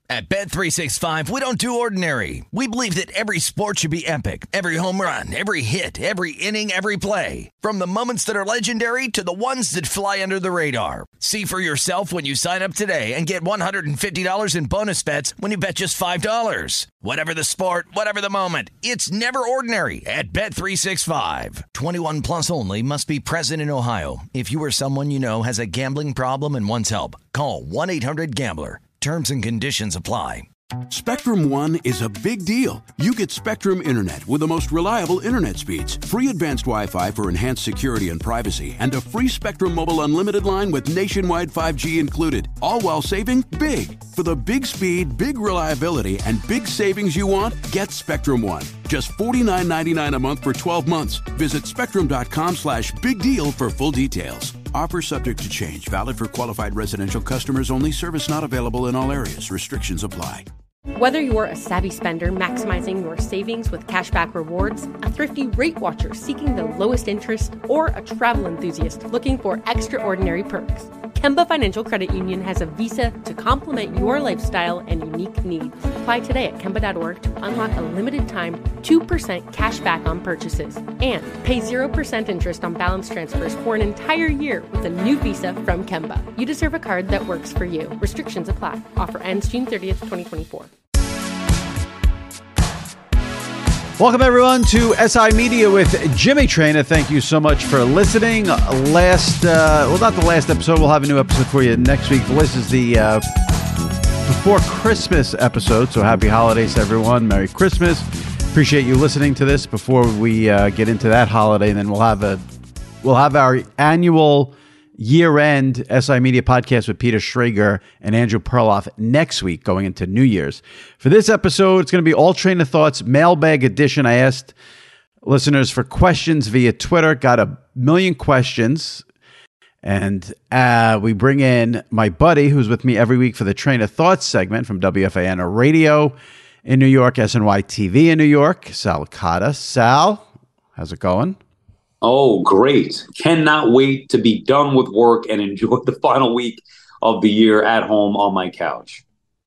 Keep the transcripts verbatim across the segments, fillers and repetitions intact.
At Bet three sixty-five, we don't do ordinary. We believe that every sport should be epic. Every home run, every hit, every inning, every play. From the moments that are legendary to the ones that fly under the radar. See for yourself when you sign up today and get one hundred fifty dollars in bonus bets when you bet just five dollars. Whatever the sport, whatever the moment, it's never ordinary at Bet three sixty-five. twenty-one plus only. Must be present in Ohio. If you or someone you know has a gambling problem and wants help, call one eight hundred gambler. Terms and conditions apply. Spectrum One is a big deal. You get Spectrum Internet with the most reliable internet speeds, free advanced Wi-Fi for enhanced security and privacy, and a free Spectrum Mobile Unlimited line with nationwide five G included, all while saving big. For the big speed, big reliability, and big savings you want, get Spectrum One. Just forty-nine ninety-nine a month for twelve months. Visit spectrum.com slash big deal for full details. Offer subject to change. Valid for qualified residential customers only. Service not available in all areas. Restrictions apply. Whether you're a savvy spender maximizing your savings with cashback rewards, a thrifty rate watcher seeking the lowest interest, or a travel enthusiast looking for extraordinary perks, Kemba Financial Credit Union has a visa to complement your lifestyle and unique needs. Apply today at Kemba dot org to unlock a limited time two percent cash back on purchases and pay zero percent interest on balance transfers for an entire year with a new visa from Kemba. You deserve a card that works for you. Restrictions apply. Offer ends June thirtieth, twenty twenty-four. Welcome, everyone, to S I Media with Jimmy Traina. Thank you so much for listening. Last, uh, well, not the last episode. We'll have a new episode for you next week. This is the uh, before Christmas episode, so happy holidays, everyone. Merry Christmas. Appreciate you listening to this before we uh, get into that holiday, and then we'll have a we'll have our annual year-end S I Media podcast with Peter Schrager and Andrew Perloff next week going into New Year's. For this episode, it's going to be all Train of Thoughts mailbag edition. I asked listeners for questions via Twitter, got a million questions, and uh, we bring in my buddy who's with me every week for the Train of Thoughts segment from W F A N Radio in New York, S N Y T V in New York, Sal Licata. Sal, how's it going? Oh, great. Cannot wait to be done with work and enjoy the final week of the year at home on my couch.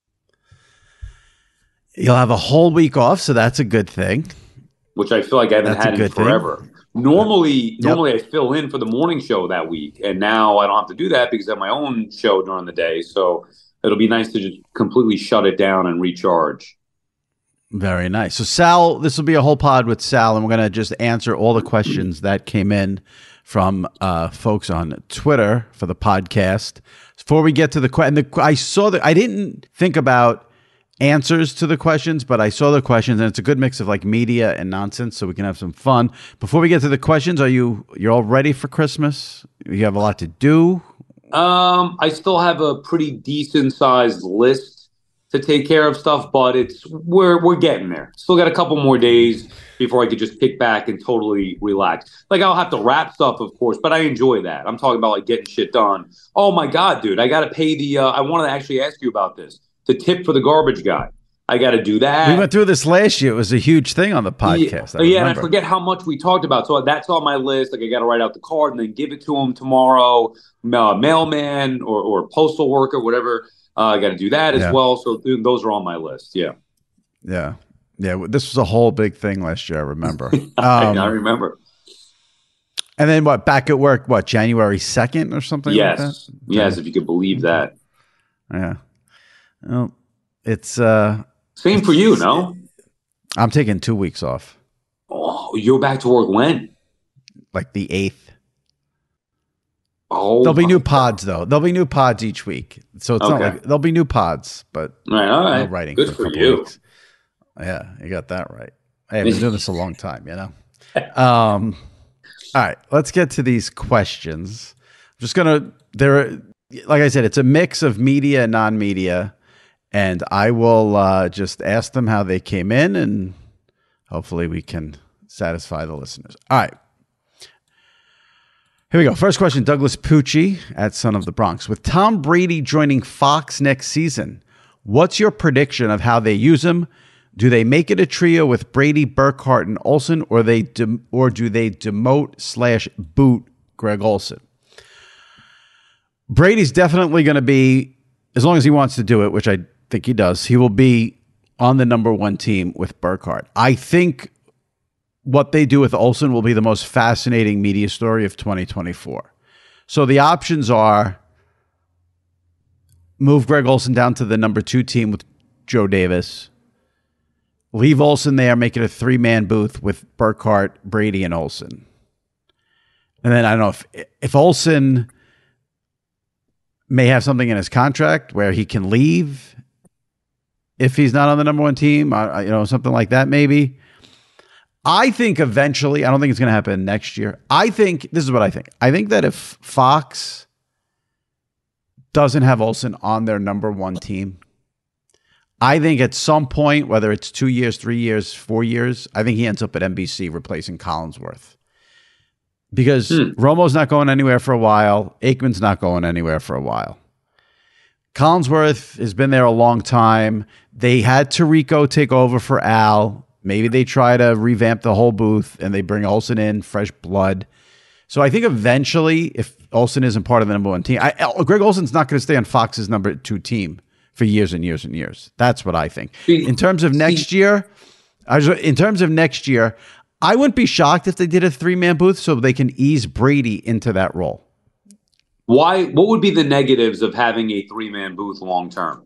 You'll have a whole week off, so that's a good thing. Which I feel like I haven't that's had in forever. Thing. Normally, yep. normally I fill in for the morning show that week, and now I don't have to do that because I have my own show during the day. So it'll be nice to just completely shut it down and recharge. Very nice. So Sal, this will be a whole pod with Sal, and we're going to just answer all the questions that came in from uh, folks on Twitter for the podcast. Before we get to the question, I saw that I didn't think about answers to the questions, but I saw the questions, and it's a good mix of like media and nonsense, so we can have some fun. Before we get to the questions, are you you're all ready for Christmas? You have a lot to do. Um, I still have a pretty decent sized list to take care of stuff, but it's we're we're getting there. Still got a couple more days before I could just kick back and totally relax. Like I'll have to wrap stuff, of course, but I enjoy that. I'm talking about like getting shit done. Oh my God, dude, I got to pay the. Uh, I wanted to actually ask you about this. The tip for the garbage guy. I got to do that. We went through this last year. It was a huge thing on the podcast. Yeah, I yeah and I forget how much we talked about. So that's on my list. Like I got to write out the card and then give it to him tomorrow. Uh, mailman or or postal worker, whatever. Uh, I got to do that as yeah. well. So th- those are on my list. Yeah. Yeah. Yeah. This was a whole big thing last year. I remember. I, um, I remember. And then what? Back at work, what? January second or something yes. like that? Yes. If you could believe that. Yeah. Well, it's. Uh, Same it's, for you, no? I'm taking two weeks off. Oh, you're back to work when? Like the eighth. Oh, there'll be new pods though. There'll be new pods each week, so it's okay. not like there'll be new pods, but all right, all right. no writing. Good for, for a couple you. Weeks. Yeah, you got that right. Hey, I've been doing this a long time, you know. Um, all right, let's get to these questions. I'm just gonna. There, like I said, it's a mix of media and non-media, and I will uh, just ask them how they came in, and hopefully we can satisfy the listeners. All right. Here we go. First question, Douglas Pucci at Son of the Bronx. With Tom Brady joining Fox next season, what's your prediction of how they use him? Do they make it a trio with Brady, Burkhardt, and Olsen, or they de- or do they demote slash boot Greg Olsen? Brady's definitely going to be, as long as he wants to do it, which I think he does. He will be on the number one team with Burkhardt. I think what they do with Olsen will be the most fascinating media story of twenty twenty-four. So the options are move Greg Olsen down to the number two team with Joe Davis, leave Olsen there, make it a three-man booth with Burkhardt, Brady, and Olsen. And then I don't know if if Olsen may have something in his contract where he can leave if he's not on the number one team, uh, you know, something like that maybe. I think eventually, I don't think it's going to happen next year. I think, this is what I think. I think that if Fox doesn't have Olsen on their number one team, I think at some point, whether it's two years, three years, four years, I think he ends up at N B C replacing Collinsworth. Because hmm. Romo's not going anywhere for a while. Aikman's not going anywhere for a while. Collinsworth has been there a long time. They had Tirico take over for Al. Maybe they try to revamp the whole booth and they bring Olsen in, fresh blood. So I think eventually, if Olsen isn't part of the number one team, I, Greg Olsen's not going to stay on Fox's number two team for years and years and years. That's what I think. In terms of next year, in terms of next year, I wouldn't be shocked if they did a three-man booth so they can ease Brady into that role. Why? What would be the negatives of having a three-man booth long term?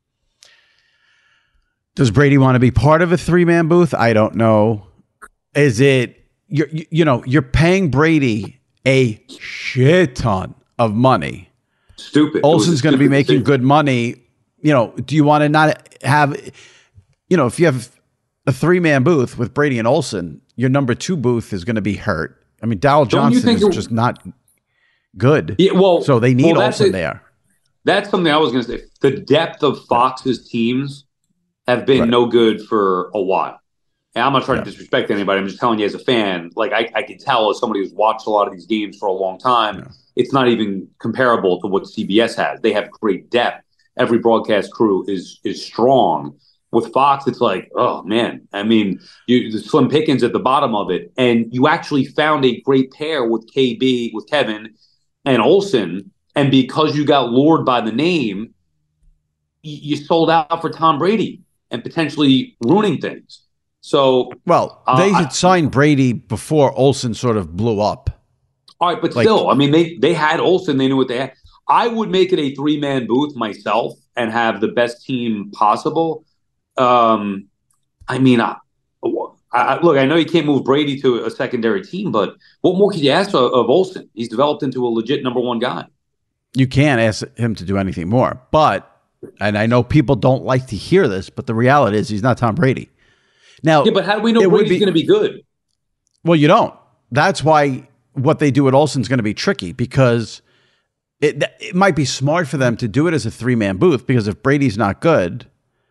Does Brady want to be part of a three-man booth? I don't know. Is it you? You know, you're paying Brady a shit ton of money. Stupid. Olsen's going to be making good money. You know, do you want to not have? You know, if you have a three-man booth with Brady and Olsen, your number two booth is going to be hurt. I mean, Darryl Johnson is just not good. Yeah, well, so they need well, Olsen a, there. That's something I was going to say. The depth of Fox's teams have been right. no good for a while. And I'm not trying yeah. to disrespect anybody. I'm just telling you as a fan, like I, I can tell as somebody who's watched a lot of these games for a long time, yeah. it's not even comparable to what C B S has. They have great depth. Every broadcast crew is is strong. With Fox, it's like, oh, man. I mean, you, the slim pickings at the bottom of it. And you actually found a great pair with K B, with Kevin and Olsen. And because you got lured by the name, you, you sold out for Tom Brady and potentially ruining things. So, well, they uh, had I, signed Brady before Olsen sort of blew up. All right, but like, still, I mean, they, they had Olsen. They knew what they had. I would make it a three-man booth myself and have the best team possible. Um, I mean, I, I, look, I know you can't move Brady to a secondary team, but what more could you ask of, of Olsen? He's developed into a legit number one guy. You can't ask him to do anything more. But, and I know people don't like to hear this, but the reality is he's not Tom Brady. Now, yeah, but how do we know Brady's going to be good? Well, you don't. That's why what they do at Olsen's going to be tricky because it it might be smart for them to do it as a three-man booth because if Brady's not good,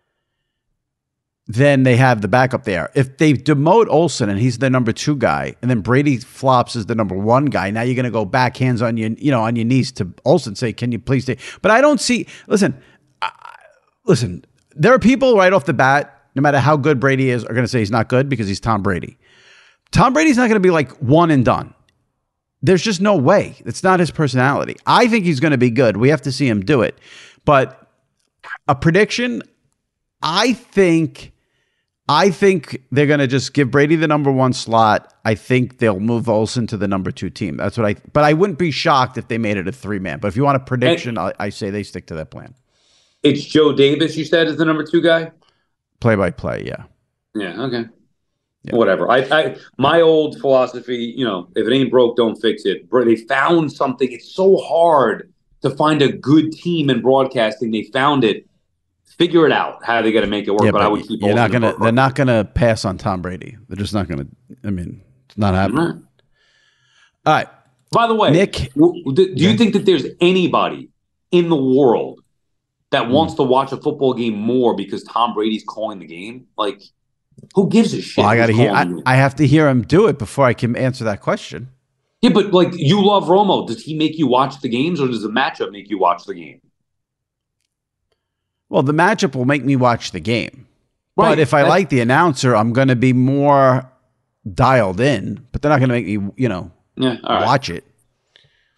then they have the backup there. If they demote Olsen and he's the number two guy, and then Brady flops as the number one guy, now you're going to go back hands on your, you know, on your knees to Olsen, say, "Can you please stay?" But I don't see. Listen, I, listen. There are people right off the bat, no matter how good Brady is, are going to say he's not good because he's Tom Brady. Tom Brady's not going to be like one and done. There's just no way. It's not his personality. I think he's going to be good. We have to see him do it. But a prediction, I think. I think they're going to just give Brady the number one slot. I think they'll move Olsen to the number two team. That's what I, but I wouldn't be shocked if they made it a three man. But if you want a prediction, I, I say they stick to that plan. It's Joe Davis, you said, is the number two guy? Play by play, yeah. Yeah, okay. Yeah. Whatever. I, I, my old philosophy, you know, if it ain't broke, don't fix it. They found something. It's so hard to find a good team in broadcasting. They found it. Figure it out how they got to make it work. Yeah, but, but I would keep. You're not gonna. They're not gonna pass on Tom Brady. They're just not gonna. I mean, it's not happening. Right. All right. By the way, Nick, do, do you yeah. think that there's anybody in the world that mm. wants to watch a football game more because Tom Brady's calling the game? Like, who gives a shit? Well, I got to hear. I, I have to hear him do it before I can answer that question. Yeah, but like, you love Romo. Does he make you watch the games, or does the matchup make you watch the game? Well, the matchup will make me watch the game. Right. But if I That's, like the announcer, I'm going to be more dialed in. But they're not going to make me, you know, yeah, watch right. it.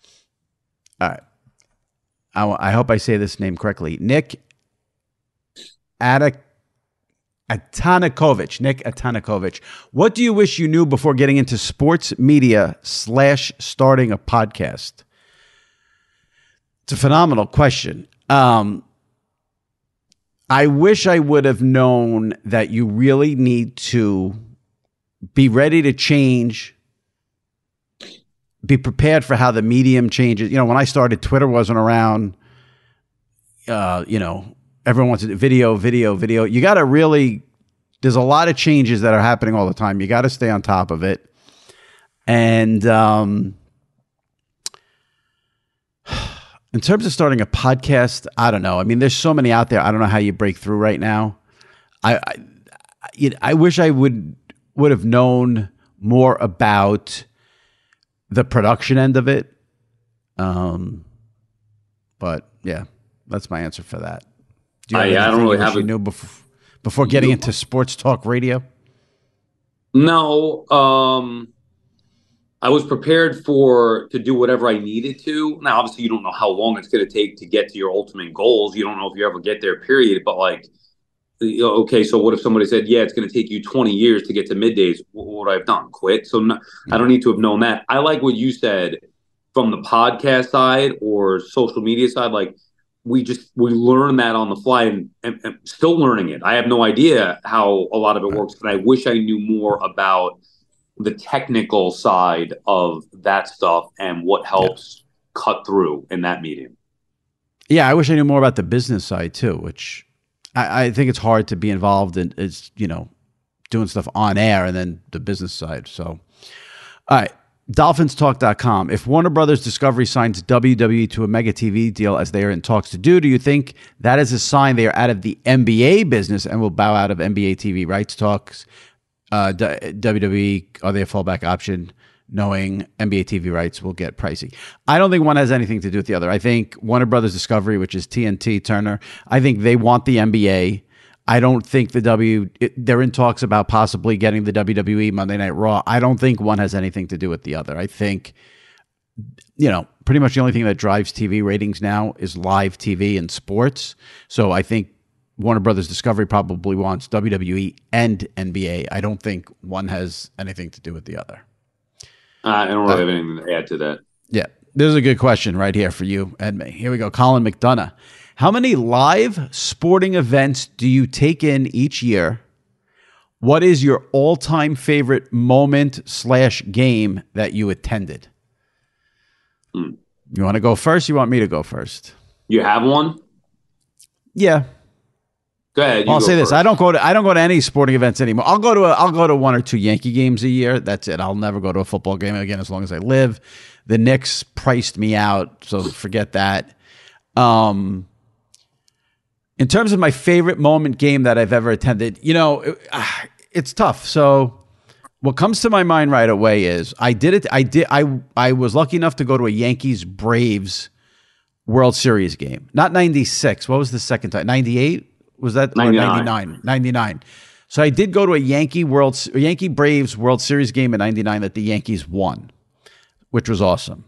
All right. I, I hope I say this name correctly. Nick Atak Atanakovich, Nick Atanakovich. What do you wish you knew before getting into sports media slash starting a podcast? It's a phenomenal question. Um, I wish I would have known that you really need to be ready to change, be prepared for how the medium changes. You know, when I started, Twitter wasn't around. Uh, you know, everyone wants to do video, video, video. You got to really, there's a lot of changes that are happening all the time. You got to stay on top of it. And um, in terms of starting a podcast, I don't know. I mean, there's so many out there. I don't know how you break through right now. I, I, you know, I wish I would would have known more about the production end of it. Um, but yeah, that's my answer for that. Do you have I, I don't really have you a, knew before, before getting into sports talk radio? No, um, I was prepared for to do whatever I needed to. Now, obviously, you don't know how long it's going to take to get to your ultimate goals. You don't know if you ever get there, period. But like, okay, so what if somebody said, yeah, it's going to take you twenty years to get to middays? What would I have done? Quit? So no, I don't need to have known that. I like what you said from the podcast side or social media side. Like, we just, we learn that on the fly and, and, and still learning it. I have no idea how a lot of it works, but I wish I knew more about the technical side of that stuff and what helps yeah. cut through in that medium. Yeah, I wish I knew more about the business side too, which I, I think it's hard to be involved in, is, you know, doing stuff on air and then the business side. So, all right. Dolphins Talk dot com. If Warner Brothers Discovery signs W W E to a mega T V deal as they are in talks to do, do you think that is a sign they are out of the N B A business and will bow out of N B A T V rights talks? Uh, W W E, are they a fallback option, knowing N B A T V rights will get pricey? I don't think one has anything to do with the other. I think Warner Brothers Discovery, which is T N T, Turner, I think they want the N B A. I don't think the W, it, they're in talks about possibly getting the W W E Monday Night Raw. I don't think one has anything to do with the other. I think, you know, pretty much the only thing that drives T V ratings now is live T V and sports. So I think Warner Brothers Discovery probably wants W W E and N B A. I don't think one has anything to do with the other. Uh, I don't really uh, have anything to add to that. Yeah. This is a good question right here for you and me. Here we go. Colin McDonough. How many live sporting events do you take in each year? What is your all-time favorite moment slash game that you attended? Hmm. You want to go first? You want me to go first? You have one? Yeah. Go ahead. Well, I'll go say first. this: I don't go to I don't go to any sporting events anymore. I'll go to a, I'll go to one or two Yankee games a year. That's it. I'll never go to a football game again as long as I live. The Knicks priced me out, so forget that. Um. In terms of my favorite moment game that I've ever attended, you know, it, it's tough. So what comes to my mind right away is I did it. I did. I, I was lucky enough to go to a Yankees Braves World Series game. Not ninety-six. What was the second time? ninety-eight? Was that? ninety-nine. ninety-nine. ninety-nine. So I did go to a Yankee World, Yankee Braves World Series game in ninety-nine that the Yankees won, which was awesome.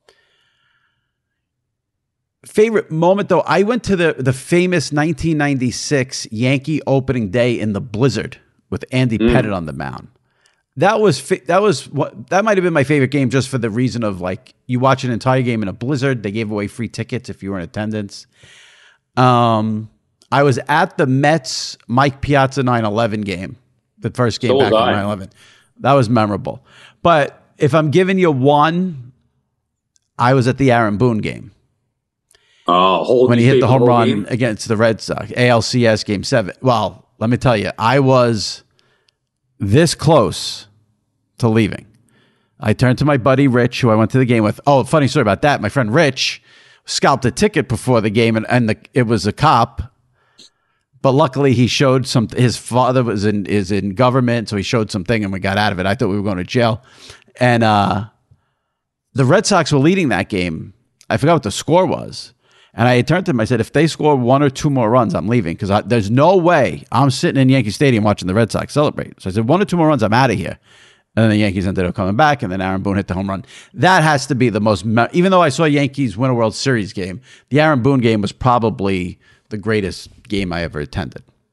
Favorite moment, though, I went to the, the famous nineteen ninety-six Yankee opening day in the blizzard with Andy mm. Pettitte on the mound. That was fi- that was what that might have been my favorite game, just for the reason of, like, you watch an entire game in a blizzard. They gave away free tickets if you were in attendance. Um, I was at the Mets Mike Piazza nine eleven game, the first game so back in nine eleven. That was memorable. But if I'm giving you one, I was at the Aaron Boone game. Uh, when he hit the home run game? against the Red Sox, A L C S game seven. Well, let me tell you, I was this close to leaving. I turned to my buddy Rich, who I went to the game with. Oh, funny story about that. My friend Rich scalped a ticket before the game, and, and the, it was a cop. But luckily, he showed some. His father was in is in government, so he showed something, and we got out of it. I thought we were going to jail, and uh, the Red Sox were leading that game. I forgot what the score was. And I turned to him, I said, if they score one or two more runs, I'm leaving, because there's no way I'm sitting in Yankee Stadium watching the Red Sox celebrate. So I said, one or two more runs, I'm out of here. And then the Yankees ended up coming back, and then Aaron Boone hit the home run. That has to be the most, me- even though I saw Yankees win a World Series game, the Aaron Boone game was probably the greatest game I ever attended.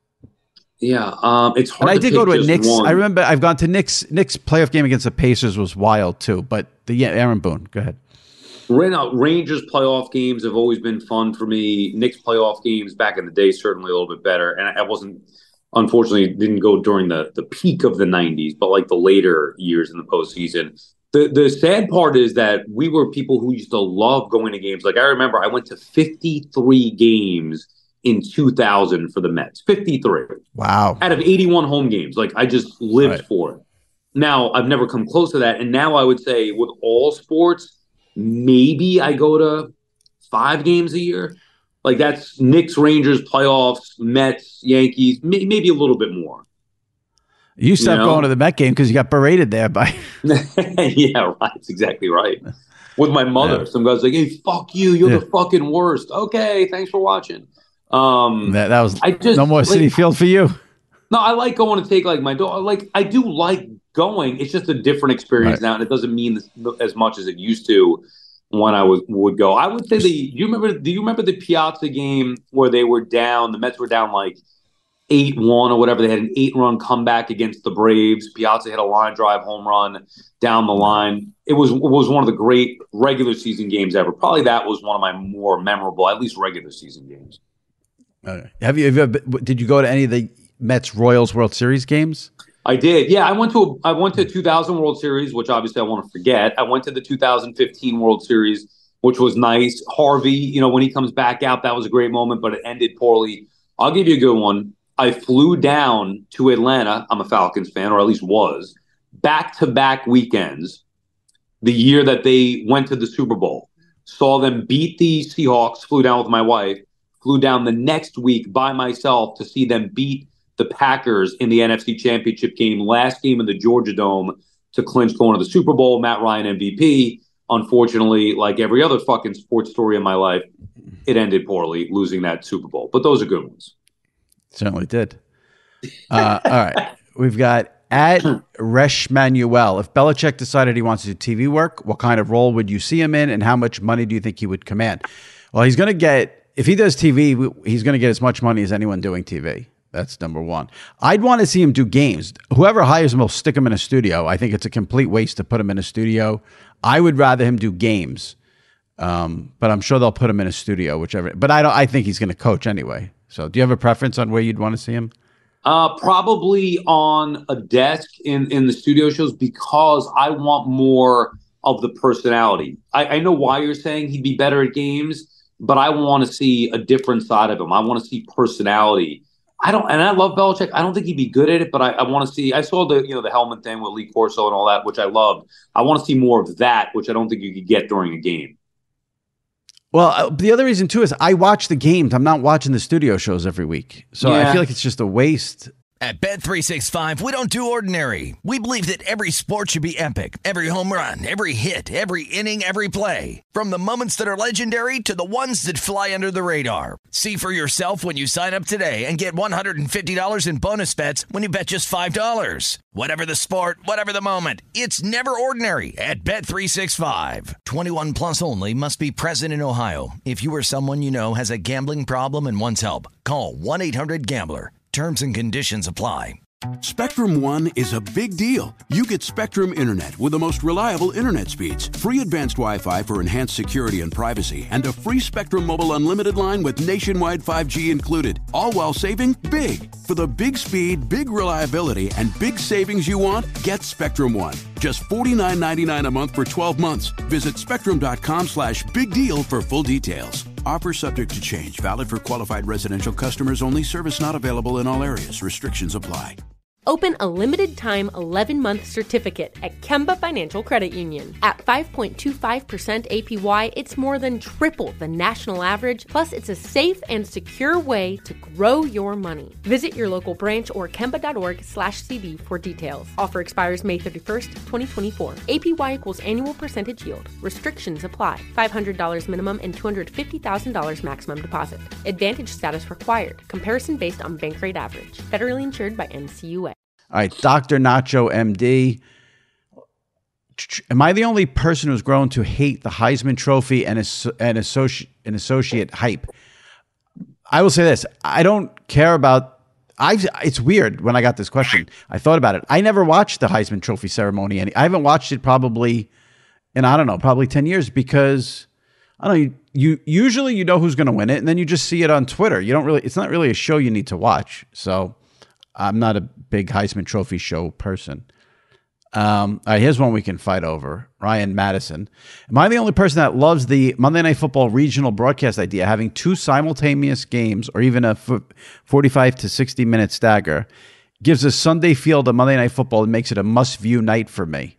Yeah, um, it's hard. And I to did pick go to a just Knicks. one. I remember I've gone to Knicks. Knicks playoff game against the Pacers was wild too. But the yeah, Aaron Boone, go ahead. Right now, Rangers playoff games have always been fun for me. Knicks playoff games back in the day certainly a little bit better. And I wasn't, unfortunately, didn't go during the the peak of the nineties, but like the later years in the postseason. The the sad part is that we were people who used to love going to games. Like I remember, I went to fifty-three games in two thousand for the Mets. fifty-three. Wow. Out of eighty-one home games. Like I just lived Right. for it. Now, I've never come close to that. And now I would say with all sports, maybe I go to five games a year. Like that's Knicks, Rangers, playoffs, Mets, Yankees, may, maybe a little bit more. You stopped You know? going to the Met game because you got berated there by. Yeah, right. That's exactly right. With my mother, Yeah. some guy's like, "Hey, fuck you! You're Yeah. the fucking worst." Okay, thanks for watching. Um, that, that was I just no more like, City Field for you. No, I like going to take like my dog. Like I do like going. It's just a different experience Right. now, and it doesn't mean this, as much as it used to when I was would go. I would say the. Do you remember? Do you remember the Piazza game where they were down? The Mets were down like eight one or whatever. They had an eight run comeback against the Braves. Piazza hit a line drive home run down the line. It was it was one of the great regular season games ever. Probably that was one of my more memorable, at least regular season games. Okay. Have you, have you ever, did you go to any of the Mets Royals World Series games? I did. Yeah, I went to a, I went to a two thousand World Series, which obviously I want to forget. I went to the two thousand fifteen World Series, which was nice. Harvey, you know, when he comes back out, that was a great moment, but it ended poorly. I'll give you a good one. I flew down to Atlanta. I'm a Falcons fan, or at least was, back-to-back weekends. The year that they went to the Super Bowl, saw them beat the Seahawks, flew down with my wife, flew down the next week by myself to see them beat the Packers in the N F C Championship game, last game in the Georgia Dome to clinch going to the Super Bowl. Matt Ryan M V P. Unfortunately, like every other fucking sports story in my life, it ended poorly, losing that Super Bowl. But those are good ones. Certainly did. Uh, all right. We've got at Resh Manuel. If Belichick decided he wants to do T V work, what kind of role would you see him in, and how much money do you think he would command? Well, he's going to get, if he does T V, he's going to get as much money as anyone doing T V. That's number one. I'd want to see him do games. Whoever hires him will stick him in a studio. I think it's a complete waste to put him in a studio. I would rather him do games, um, but I'm sure they'll put him in a studio, whichever. But I don't. I think he's going to coach anyway. So, do you have a preference on where you'd want to see him? Uh, probably on a desk in, in the studio shows, because I want more of the personality. I, I know why you're saying he'd be better at games, but I want to see a different side of him. I want to see personality. I don't, and I love Belichick. I don't think he'd be good at it, but I, I want to see. I saw the you know the helmet thing with Lee Corso and all that, which I loved. I want to see more of that, which I don't think you could get during a game. Well, uh, the other reason too is I watch the games. I'm not watching the studio shows every week, so Yeah. I feel like it's just a waste. At Bet three sixty-five, we don't do ordinary. We believe that every sport should be epic. Every home run, every hit, every inning, every play. From the moments that are legendary to the ones that fly under the radar. See for yourself when you sign up today and get one hundred fifty dollars in bonus bets when you bet just five dollars. Whatever the sport, whatever the moment, it's never ordinary at Bet three sixty-five. twenty-one plus only. Must be present in Ohio. If you or someone you know has a gambling problem and wants help, call one eight hundred gambler. Terms and conditions apply. Spectrum One is a big deal. You get Spectrum Internet with the most reliable internet speeds, free advanced Wi-Fi for enhanced security and privacy, and a free Spectrum Mobile unlimited line with nationwide five G included, all while saving big. For the big speed, big reliability, and big savings you want, get Spectrum One. Just forty-nine ninety-nine a month for twelve months. Visit spectrum.com slash big deal for full details. Offer subject to change. Valid for qualified residential customers only. Service not available in all areas. Restrictions apply. Open a limited-time eleven-month certificate at Kemba Financial Credit Union. At five point two five percent A P Y, it's more than triple the national average, plus it's a safe and secure way to grow your money. Visit your local branch or kemba.org slash CD for details. Offer expires May thirty-first, twenty twenty-four. A P Y equals annual percentage yield. Restrictions apply. five hundred dollars minimum and two hundred fifty thousand dollars maximum deposit. Advantage status required. Comparison based on bank rate average. Federally insured by N C U A. All right, Doctor Nacho, M D. Am I the only person who's grown to hate the Heisman Trophy and and associate and associate hype? I will say this: I don't care about I it's weird when I got this question. I thought about it. I never watched the Heisman Trophy ceremony. Any, I haven't watched it probably in, I don't know, probably ten years because, I don't know, you, you usually you know who's going to win it, and then you just see it on Twitter. You don't really, it's not really a show you need to watch. So I'm not a big Heisman Trophy show person. Um, all right, here's one we can fight over. Ryan Madison. Am I the only person that loves the Monday Night Football regional broadcast idea, having two simultaneous games or even a forty-five to sixty minute stagger gives a Sunday feel to Monday Night Football and makes it a must-view night for me?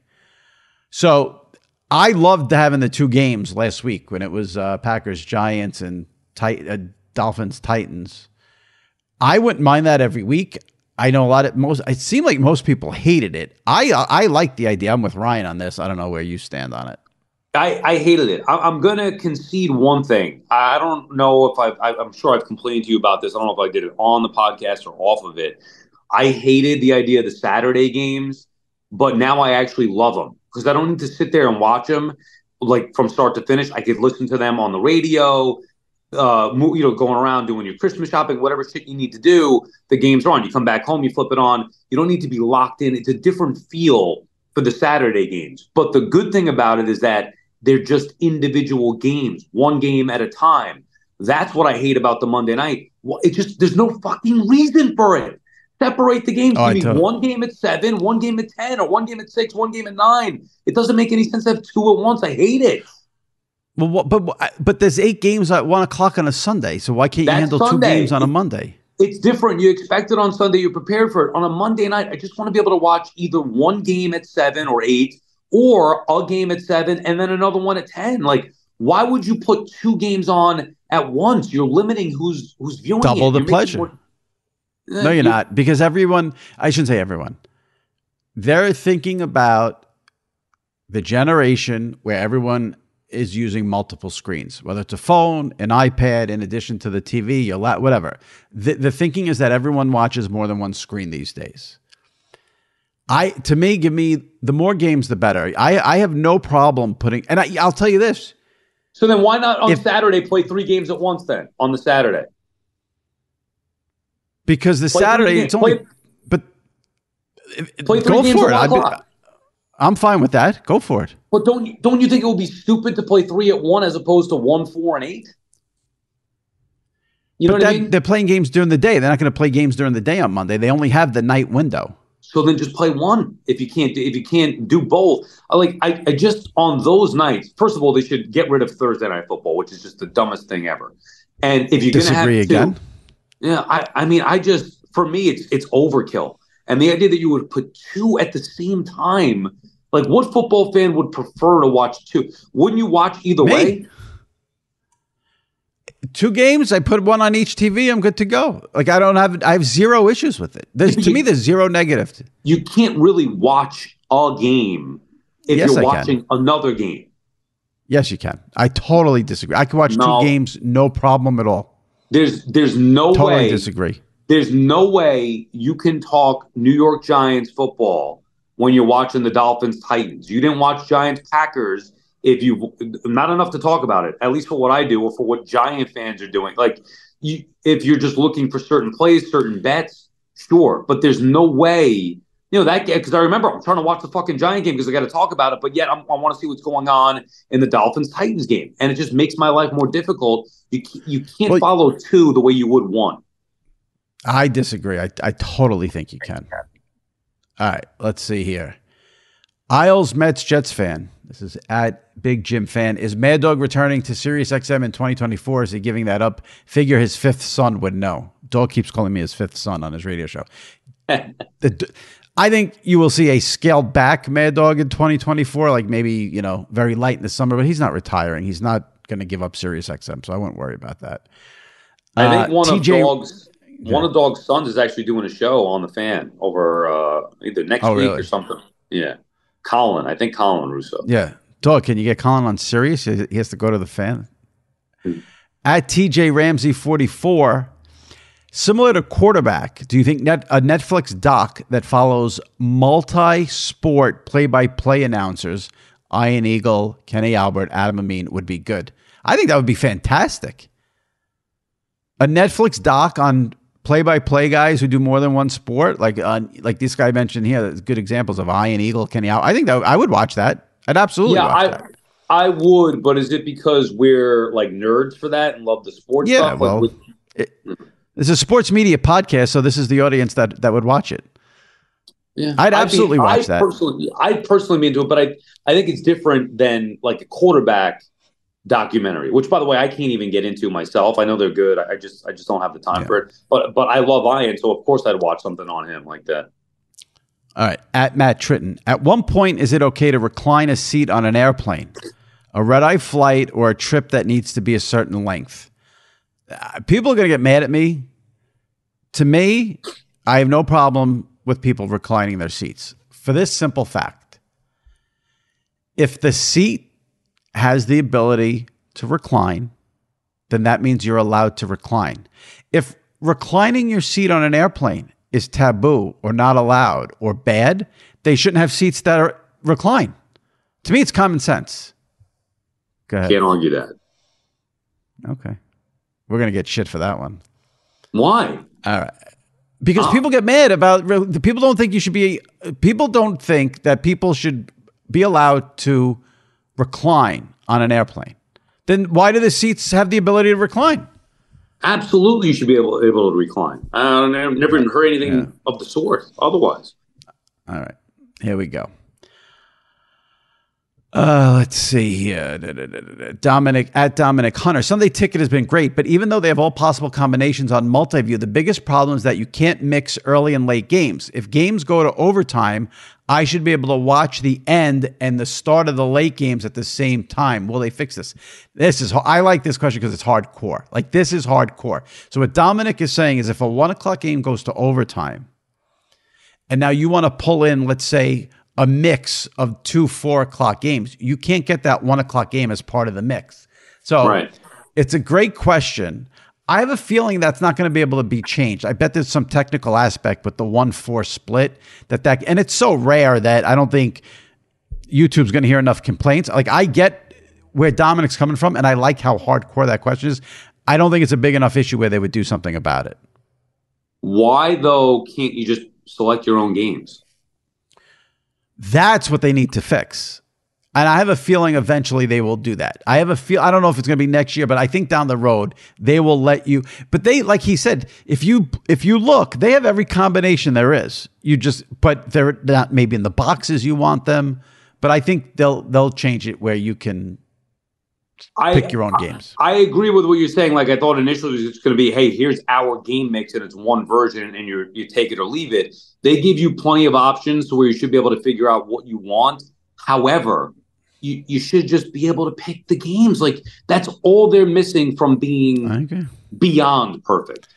So I loved having the two games last week when it was uh, Packers Giants and Tit- uh, Dolphins Titans. I wouldn't mind that every week. I know a lot of most. It seemed like most people hated it. I I like the idea. I'm with Ryan on this. I don't know where you stand on it. I, I hated it. I, I'm going to concede one thing. I don't know if I've, I, I'm sure I've complained to you about this. I don't know if I did it on the podcast or off of it. I hated the idea of the Saturday games, but now I actually love them because I don't need to sit there and watch them like from start to finish. I could listen to them on the radio. Uh, you know, going around doing your Christmas shopping, whatever shit you need to do, the games are on. You come back home, you flip it on. You don't need to be locked in. It's a different feel for the Saturday games. But the good thing about it is that they're just individual games, one game at a time. That's what I hate about the Monday night. Well, it just, there's no fucking reason for it. Separate the games. Oh, Give me totally. one game at seven, one game at ten, or one game at six, one game at nine. It doesn't make any sense to have two at once. I hate it. Well, what, but but there's eight games at one o'clock on a Sunday, so why can't you That's handle Sunday. two games on a Monday? It's different. You expect it on Sunday. You're prepared for it. On a Monday night, I just want to be able to watch either one game at seven or eight, or a game at seven and then another one at ten. Like, why would you put two games on at once? You're limiting who's who's viewing. Double it. the You're pleasure. More, uh, no, you're, you're not, because everyone. I shouldn't say everyone. They're thinking about the generation where everyone is using multiple screens, whether it's a phone, an iPad, in addition to the T V, your lap, whatever. The, the thinking is that everyone watches more than one screen these days. I, to me, give me the more games, the better. I, I have no problem putting, and I, I'll tell you this. So then why not on if, Saturday play three games at once then, on the Saturday? Because the play Saturday, it's only, play, but play three go games for at it. one I'd be, I'm fine with that. Go for it. But don't you, don't you think it would be stupid to play three at one as opposed to one, four, and eight? You know but what that, I mean? They're playing games during the day. They're not going to play games during the day on Monday. They only have the night window. So then just play one if you can't. If you can't do both, I like I, I just on those nights. First of all, they should get rid of Thursday Night Football, which is just the dumbest thing ever. And if you're going to have disagree two, again, yeah, I I mean I just for me it's it's overkill. And the idea that you would put two at the same time. Like, what football fan would prefer to watch two? Wouldn't you watch either Me. way? Two games, I put one on each T V, I'm good to go. Like, I don't have, I have zero issues with it. There's, to me, there's zero negative. You can't really watch a game if Yes, you're I watching can. another game. Yes, you can. I totally disagree. I can watch No. two games, no problem at all. There's there's no Totally way. disagree. There's no way you can talk New York Giants football when you're watching the Dolphins Titans. You didn't watch Giants Packers if you not enough to talk about it, at least for what I do or for what Giant fans are doing. Like, you, if you're just looking for certain plays, certain bets, sure. But there's no way, you know, that because I remember I'm trying to watch the fucking Giant game because I got to talk about it, but yet I'm, I want to see what's going on in the Dolphins Titans game. And it just makes my life more difficult. You, you can't Well, follow two the way you would one. I disagree. I, I totally think you can. All right, let's see here. Isles Mets Jets fan. This is at Big Jim fan. Is Mad Dog returning to Sirius X M in twenty twenty-four? Is he giving that up? Figure his fifth son would know. Dog keeps calling me his fifth son on his radio show. the, I think you will see a scaled back Mad Dog in twenty twenty-four, like maybe, you know, very light in the summer, but he's not retiring. He's not going to give up Sirius X M, so I wouldn't worry about that. I think one uh, of T J Dog's one of Dog's sons is actually doing a show on the Fan over uh, either next Oh, week really? or something. Yeah, Colin. I think Colin Russo. Yeah. Dog, can you get Colin on Sirius? He has to go to the Fan. Hmm. At T J Ramsey forty-four, similar to quarterback, do you think net, a Netflix doc that follows multi-sport play-by-play announcers, Ian Eagle, Kenny Albert, Adam Amin, would be good? I think that would be fantastic. A Netflix doc on play-by-play guys who do more than one sport, like uh, like this guy mentioned here, good examples of Ian Eagle, Kenny Al. I think that I would watch that. I'd absolutely yeah, watch I, that. I would, but is it because we're like nerds for that and love the sports yeah, stuff? well, like, with- it, it's a sports media podcast, so this is the audience that, that would watch it. Yeah, I'd absolutely I mean, watch I that. Personally, I'd personally be into it, but I I think it's different than like a quarterback documentary, which by the way I can't even get into myself. I know they're good. I just I just don't have the time yeah. for it. But but I love Ian, so of course I'd watch something on him like that. All right, at Matt Tritton. At one point, is it okay to recline a seat on an airplane, a red-eye flight, or a trip that needs to be a certain length? Uh, people are going to get mad at me. To me, I have no problem with people reclining their seats for this simple fact. If the seat has the ability to recline, then that means you're allowed to recline. If reclining your seat on an airplane is taboo or not allowed or bad, they shouldn't have seats that are recline. To me, it's common sense. Go ahead. Can't argue that. Okay. We're going to get shit for that one. Why? All right. Because people get mad about the people don't think you should be people don't think that people should be allowed to recline on an airplane. Then why do the seats have the ability to recline? Absolutely, you should be able able to recline. I've never even heard anything Yeah. of the sort. Otherwise, all right, here we go. Uh, let's see here. Da, da, da, da. Dominic at Dominic Hunter. Sunday Ticket has been great, but even though they have all possible combinations on Multiview, the biggest problem is that you can't mix early and late games. If games go to overtime, I should be able to watch the end and the start of the late games at the same time. Will they fix this? This is I like this question because it's hardcore. Like this is hardcore. So what Dominic is saying is if a one o'clock game goes to overtime, and now you want to pull in, let's say, a mix of two four o'clock games, you can't get that one o'clock game as part of the mix. So right. It's a great question. I have a feeling that's not going to be able to be changed. I bet there's some technical aspect with the one four split that that, and it's so rare that I don't think YouTube's going to hear enough complaints. Like I get where Dominic's coming from, and I like how hardcore that question is. I don't think it's a big enough issue where they would do something about it. Why though can't you just select your own games? That's what they need to fix. And I have a feeling eventually they will do that. I have a feel, I don't know if it's going to be next year, but I think down the road they will let you, but they, like he said, if you, if you look, they have every combination there is. You just, but they're not maybe in the boxes you want them, but I think they'll, they'll change it where you can pick I, your own games. I, I agree with what you're saying. Like I thought initially it was just going to be, hey, here's our game mix and it's one version and you you take it or leave it. They give you plenty of options to where you should be able to figure out what you want. However, you, you should just be able to pick the games. Like that's all they're missing from being Okay. beyond perfect.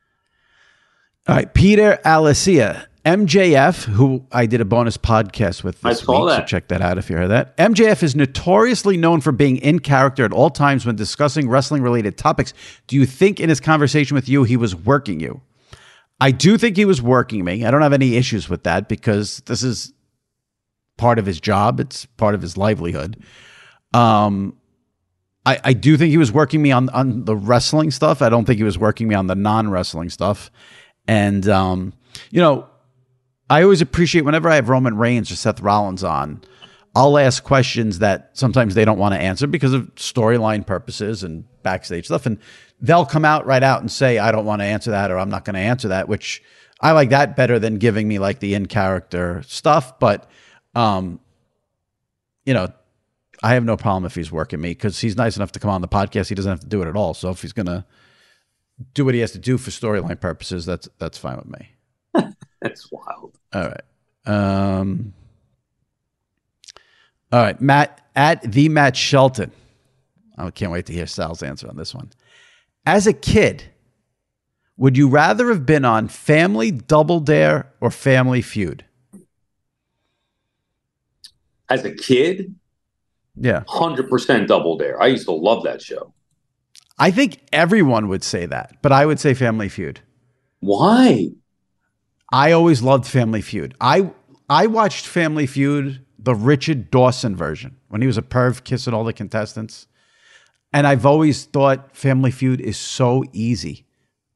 All right, Peter Alicia, M J F, who I did a bonus podcast with this I saw week, so that. check that out if you heard that. M J F is notoriously known for being in character at all times when discussing wrestling-related topics. Do you think in his conversation with you he was working you? I do think he was working me. I don't have any issues with that because this is part of his job. It's part of his livelihood. Um, I, I do think he was working me on, on the wrestling stuff. I don't think he was working me on the non-wrestling stuff. And, um, you know, I always appreciate whenever I have Roman Reigns or Seth Rollins on, I'll ask questions that sometimes they don't want to answer because of storyline purposes and backstage stuff. And they'll come out right out and say, I don't want to answer that, or I'm not going to answer that, which I like that better than giving me like the in-character stuff. But, um, you know, I have no problem if he's working me because he's nice enough to come on the podcast. He doesn't have to do it at all. So if he's going to do what he has to do for storyline purposes, that's that's fine with me. That's wild. All right. Um, all right. Matt, at the Matt Shelton. I can't wait to hear Sal's answer on this one. As a kid, would you rather have been on Family Double Dare or Family Feud? As a kid, Yeah. one hundred percent Double Dare. I used to love that show. I think everyone would say that, but I would say Family Feud. Why? I always loved Family Feud. I I watched Family Feud, the Richard Dawson version, when he was a perv kissing all the contestants. And I've always thought Family Feud is so easy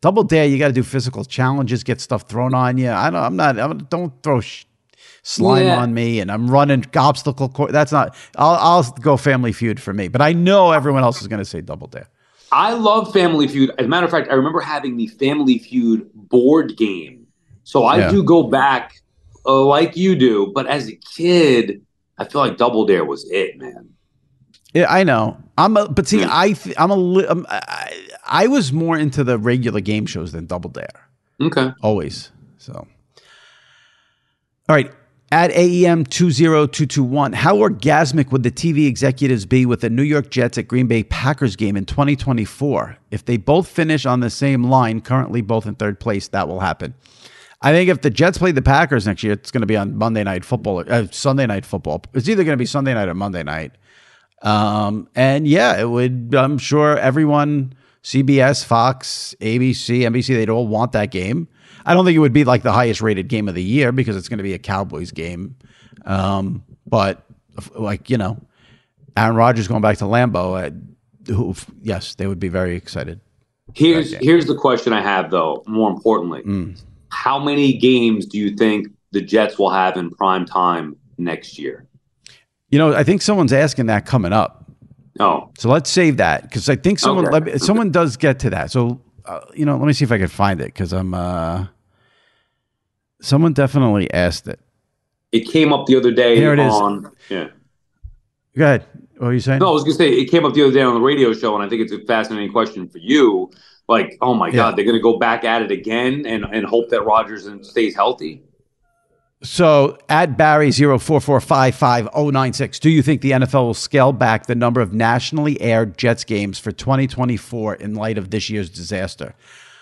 Double Dare, you got to do physical challenges, get stuff thrown on you. I don't, I'm not. I'm, don't throw sh- slime yeah. on me, and I'm running obstacle course. That's not. I'll, I'll go Family Feud for me. But I know everyone else is going to say Double Dare. I love Family Feud. As a matter of fact, I remember having the Family Feud board game. So I yeah. do go back uh, like you do. But as a kid, I feel like Double Dare was it, man. Yeah, I know. I'm a, but see, I th- I'm a li- I'm, I, I was more into the regular game shows than Double Dare. Okay, always. So, all right. At A E M two zero two two one, how orgasmic would the T V executives be with the New York Jets at Green Bay Packers game in twenty twenty-four? If they both finish on the same line, currently both in third place, that will happen. I think if the Jets play the Packers next year, it's going to be on Monday Night Football, uh, Sunday Night Football. It's either going to be Sunday night or Monday night. Um, and yeah, it would, I'm sure everyone, C B S, Fox, A B C, N B C, they'd all want that game. I don't think it would be like the highest rated game of the year because it's going to be a Cowboys game. Um, but like, you know, Aaron Rodgers going back to Lambeau, uh, who, yes, they would be very excited. Here's, here's the question I have though, more importantly, mm. how many games do you think the Jets will have in prime time next year? You know, I think someone's asking that coming up. Oh. So let's save that because I think someone okay. let, someone does get to that. So, uh, you know, let me see if I can find it because I'm uh, – someone definitely asked it. It came up the other day Here it on is. – yeah. Go ahead. What were you saying? No, I was going to say it came up the other day on the radio show, and I think it's a fascinating question for you. Like, oh, my yeah. God, they're going to go back at it again and, and hope that Rodgers stays healthy? So at Barry zero four four five five zero nine six, do you think the N F L will scale back the number of nationally aired Jets games for twenty twenty-four in light of this year's disaster?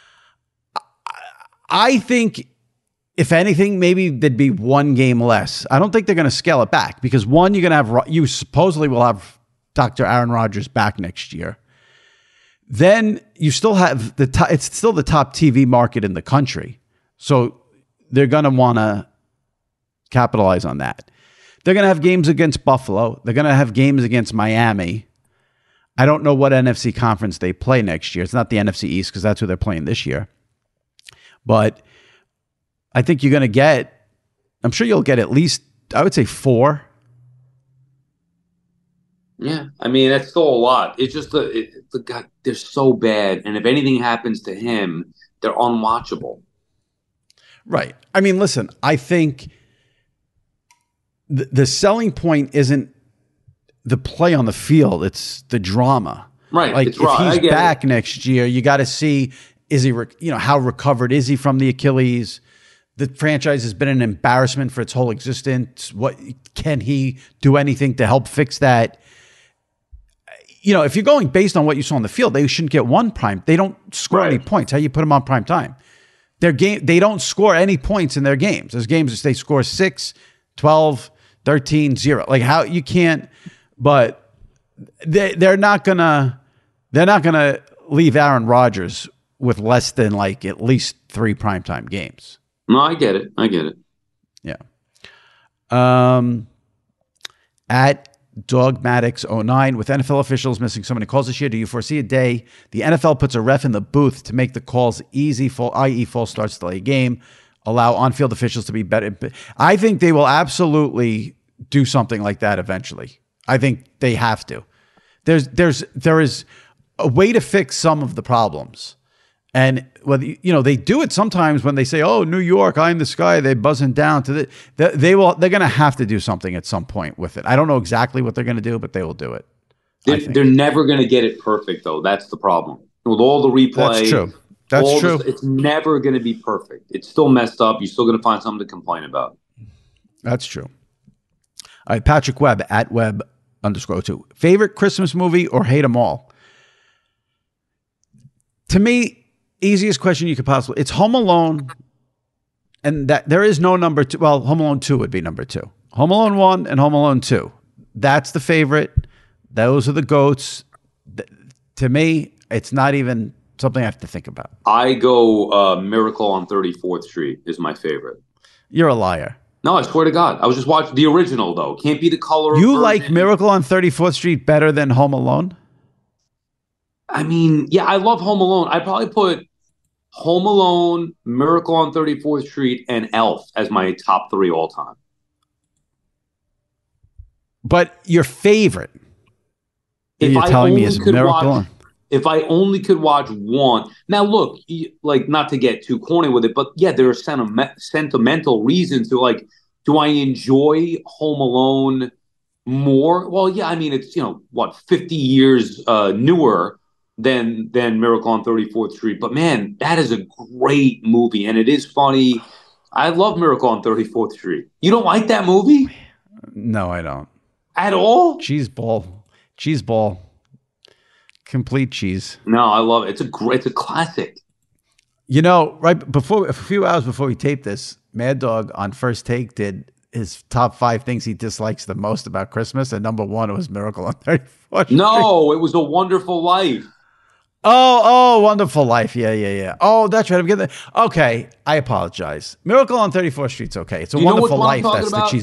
I think, if anything, maybe there'd be one game less. I don't think they're going to scale it back because one, you're going to have you supposedly will have Doctor Aaron Rodgers back next year. Then you still have the top, it's still the top T V market in the country, so they're going to want to capitalize on that. They're going to have games against Buffalo. They're going to have games against Miami. I don't know what N F C conference they play next year. It's not the N F C East because that's who they're playing this year. But I think you're going to get, I'm sure you'll get at least, I would say four. Yeah. I mean, that's still a lot. It's just the, it, the God, they're so bad. And if anything happens to him, they're unwatchable. Right. I mean, listen, I think the, the selling point isn't the play on the field. It's the drama. Right. Like it's if raw. he's back it. next year, you got to see, is he, rec- you know, how recovered is he from the Achilles? The franchise has been an embarrassment for its whole existence. What can he do anything to help fix that? You know, if you're going based on what you saw on the field, they shouldn't get one prime. They don't score right. any points. How you put them on prime time? Their game, they don't score any points in their games. There's games that they score six, twelve, thirteen, zero. Like how you can't, but they, they're not gonna, they're not gonna leave Aaron Rodgers with less than like at least three primetime games. No, I get it. I get it. Yeah. Um, at Dogmatics oh nine, with N F L officials missing so many calls this year, do you foresee a day the N F L puts a ref in the booth to make the calls easy, full, that is false starts delay a game, allow on-field officials to be better? I think they will absolutely do something like that eventually. I think they have to. There's, there's, there is a way to fix some of the problems. And whether you know they do it sometimes when they say, "Oh, New York, I'm the sky," they're buzzing down to the. They, they will. They're going to have to do something at some point with it. I don't know exactly what they're going to do, but they will do it. They're, they're never going to get it perfect, though. That's the problem with all the replay. That's true. That's true. The, it's never going to be perfect. It's still messed up. You're still going to find something to complain about. That's true. All right, Patrick Webb at Webb underscore two. Favorite Christmas movie or hate them all? To me. Easiest question you could possibly. It's Home Alone, and that there is no number two. Well, Home Alone two would be number two. Home Alone one and Home Alone two. That's the favorite. Those are the GOATs. To me, it's not even something I have to think about. I go uh, Miracle on thirty-fourth Street is my favorite. You're a liar. No, I swear to God. I was just watching the original, though. Can't be the color. You version. Like Miracle on thirty-fourth Street better than Home Alone? I mean, yeah, I love Home Alone. I probably put Home Alone, Miracle on thirty-fourth Street, and Elf as my top three all time. But your favorite, if you're I telling me only is could Miracle? watch, if I only could watch one. Now, look, y- like not to get too corny with it, but yeah, there are sentiment, sentimental reasons to like. Do I enjoy Home Alone more? Well, yeah, I mean it's you know what fifty years uh, newer than than Miracle on thirty-fourth Street, but man, that is a great movie, and it is funny. I love Miracle on thirty-fourth Street. You don't like that movie No, I don't. at all? Cheese ball. Cheese ball. Complete cheese. No, I love it. It's a great, it's a classic. You know, right before, a few hours before we taped this, Mad Dog on First Take did his top five things he dislikes the most about Christmas, and number one was Miracle on thirty-fourth Street. No, it was A Wonderful Life. Oh, oh, Wonderful Life. Yeah, yeah, yeah. Oh, that's right. I'm getting that. Okay, I apologize. Miracle on thirty-fourth Street's okay. It's a You know Wonderful which one I'm Life. talking That's the about? cheese.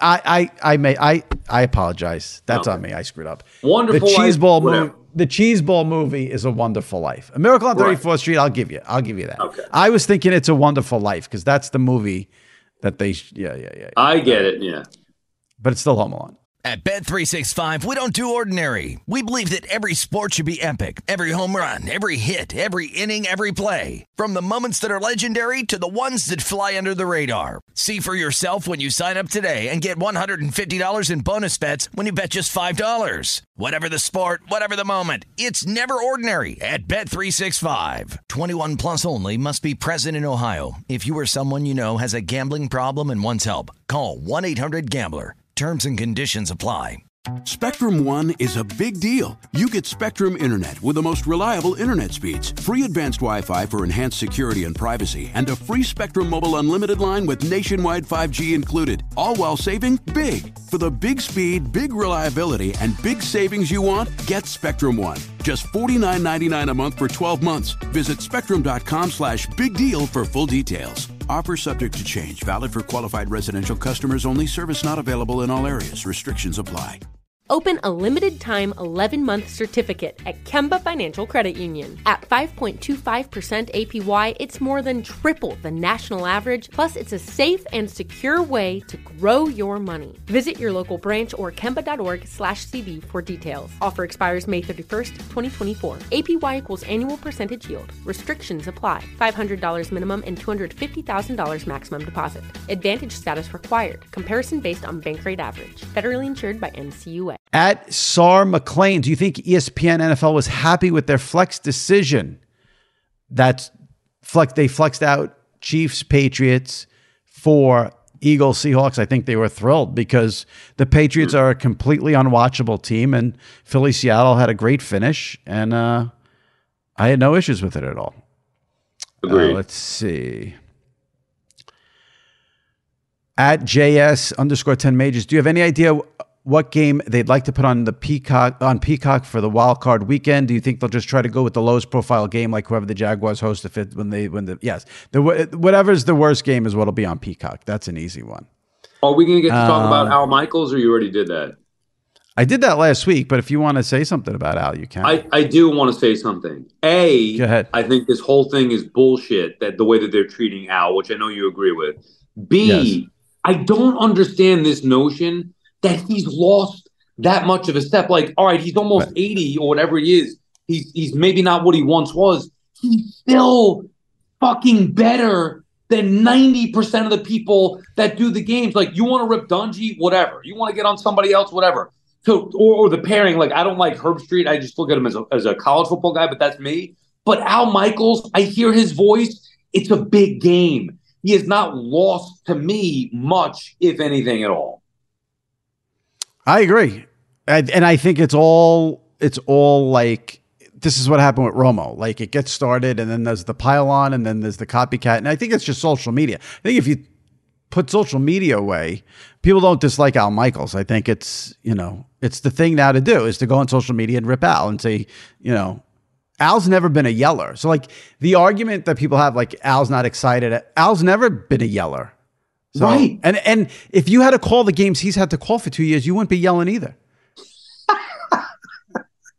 I, I, I may, I, I apologize. That's Okay. on me. I screwed up. Wonderful the cheese Life, ball whatever. movie. The cheese ball movie is A Wonderful Life. A Miracle on Right. thirty-fourth Street. I'll give you. I'll give you that. Okay. I was thinking It's a Wonderful Life because that's the movie that they. Yeah, yeah, yeah. yeah. I get it. Yeah. But it's still Home Alone. At Bet three sixty-five, we don't do ordinary. We believe that every sport should be epic. Every home run, every hit, every inning, every play. From the moments that are legendary to the ones that fly under the radar. See for yourself when you sign up today and get one hundred fifty dollars in bonus bets when you bet just five dollars. Whatever the sport, whatever the moment, it's never ordinary at Bet three sixty-five. twenty-one plus only. Must be present in Ohio. If you or someone you know has a gambling problem and wants help, call one eight hundred gambler. Terms and conditions apply. Spectrum One is a big deal. You get Spectrum Internet with the most reliable internet speeds, free advanced Wi-Fi for enhanced security and privacy, and a free Spectrum Mobile Unlimited line with nationwide five G included, all while saving big. For the big speed, big reliability, and big savings you want, get Spectrum One. Just forty-nine ninety-nine a month for twelve months. Visit spectrum.com slash big deal for full details. Offer subject to change. Valid for qualified residential customers only. Service not available in all areas. Restrictions apply. Open a limited-time eleven-month certificate at Kemba Financial Credit Union. At five point two five percent A P Y, it's more than triple the national average, plus it's a safe and secure way to grow your money. Visit your local branch or kemba.org slash CD for details. Offer expires May thirty-first, twenty twenty-four. A P Y equals annual percentage yield. Restrictions apply. five hundred dollars minimum and two hundred fifty thousand dollars maximum deposit. Advantage status required. Comparison based on bank rate average. Federally insured by N C U A. At Sar McLean, do you think E S P N N F L was happy with their flex decision? That's flex. They flexed out Chiefs, Patriots for Eagles, Seahawks. I think they were thrilled because the Patriots are a completely unwatchable team, and Philly, Seattle had a great finish, and uh, I had no issues with it at all. Agreed. Uh, let's see. At J S underscore ten majors, do you have any idea what game they'd like to put on the Peacock on Peacock for the wild card weekend? Do you think they'll just try to go with the lowest profile game, like whoever the Jaguars host if it when they when the yes the whatever's the worst game is what'll be on Peacock. That's an easy one. Are we going to get to talk Um, about Al Michaels, or you already did that? I did that last week, but if you want to say something about Al, you can. I, I do want to say something. A, Go ahead. I think this whole thing is bullshit, that the way that they're treating Al, which I know you agree with. B, Yes. I don't understand this notion that he's lost that much of a step. Like, all right, he's almost Right. eighty or whatever he is. He's he's maybe not what he once was. He's still fucking better than ninety percent of the people that do the games. Like, you want to rip Dungy, whatever. You want to get on somebody else, whatever. So, or, or the pairing, like, I don't like Herb Street. I just look at him as a, as a college football guy, but that's me. But Al Michaels, I hear his voice. It's a big game. He has not lost to me much, if anything at all. I agree, and, and I think it's all it's all like this is what happened with Romo. Like it gets started, and then there's the pile on, and then there's the copycat, and I think it's just social media. I think if you put social media away, people don't dislike Al Michaels. I think it's you know it's the thing now to do is to go on social media and rip Al and say you know Al's never been a yeller. So like the argument that people have, like Al's not excited. Al's never been a yeller. So, Right. And and if you had to call the games he's had to call for two years, you wouldn't be yelling either.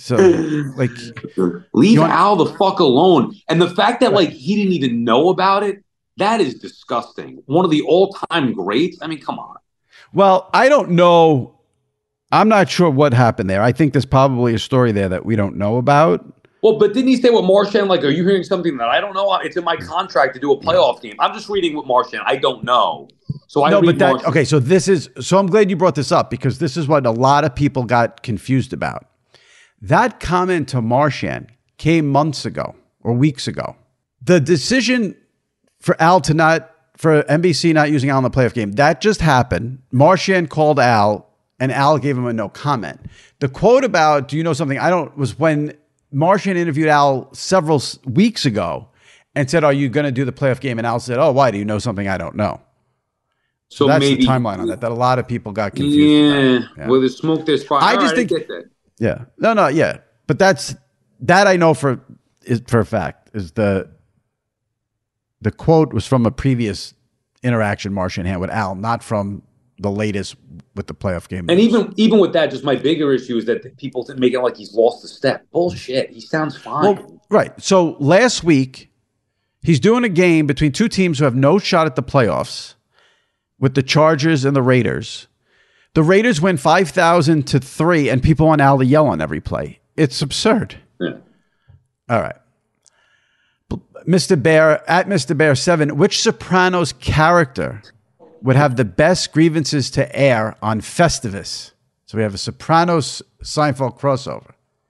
So, like, leave want- Al the fuck alone. And the fact that like he didn't even know about it, that is disgusting. One of the all-time greats. I mean, come on. Well, I don't know. I'm not sure what happened there. I think there's probably a story there that we don't know about. Well, but didn't he say what Marchand, like, are you hearing something that I don't know? It's in my contract to do a playoff game. I'm just reading what Marchand. I don't know. So I no, read but that, Marchand. okay, so this is, so I'm glad you brought this up because this is what a lot of people got confused about. That comment to Marchand came months ago or weeks ago. The decision for Al to not, for N B C not using Al in the playoff game, that just happened. Marchand called Al and Al gave him a no comment. The quote about, do you know something? I don't, was when Marchand interviewed Al several s- weeks ago and said, are you going to do the playoff game? And Al said, oh, why? Do you know something I don't know? So, so that's maybe, the timeline on that, that a lot of people got confused yeah, about. Yeah, where there's smoke, there's fire. I All just right, think, I get that. yeah, no, no, yeah. But that's, that I know for, is for a fact, is the, the quote was from a previous interaction Marchand had with Al, not from the latest with the playoff game. And even even with that, just my bigger issue is that people make it like he's lost a step. Bullshit. He sounds fine. Well, right. So last week, he's doing a game between two teams who have no shot at the playoffs with the Chargers and the Raiders. The Raiders win five thousand to three, and people want Al to yell on every play. It's absurd. Yeah. All right. Mister Bear, at Mister Bear seven, which Sopranos character would have the best grievances to air on Festivus? So we have a Sopranos Seinfeld crossover.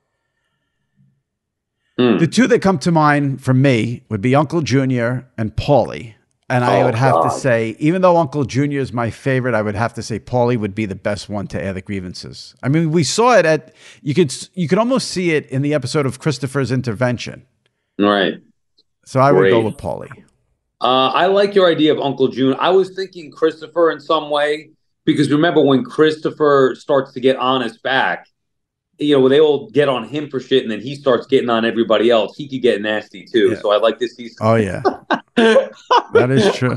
Mm. The two that come to mind for me would be Uncle Junior and Paulie. And I oh, would have God. to say, even though Uncle Junior is my favorite, I would have to say Paulie would be the best one to air the grievances. I mean, we saw it at, you could, you could almost see it in the episode of Christopher's Intervention. Right. So I would Great. go with Paulie. Uh, I like your idea of Uncle June. I was thinking Christopher in some way, because remember when Christopher starts to get on his back, you know, they all get on him for shit, and then he starts getting on everybody else. He could get nasty too. Yeah. So I like this season. Oh yeah, that is true.